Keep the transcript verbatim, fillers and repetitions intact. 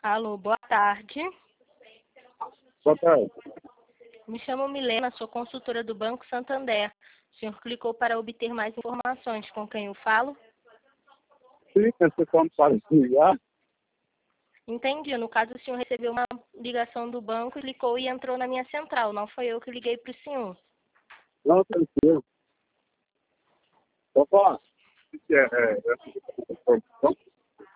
Alô, boa tarde. Boa tarde. Me chamo Milena, sou consultora do Banco Santander. O senhor clicou para obter mais informações. Com quem eu falo? Sim, você como para ligar? Entendi. No caso, o senhor recebeu uma ligação do banco, clicou e entrou na minha central. Não foi eu que liguei para o senhor. Não, tranquilo. Opa, é, é, é,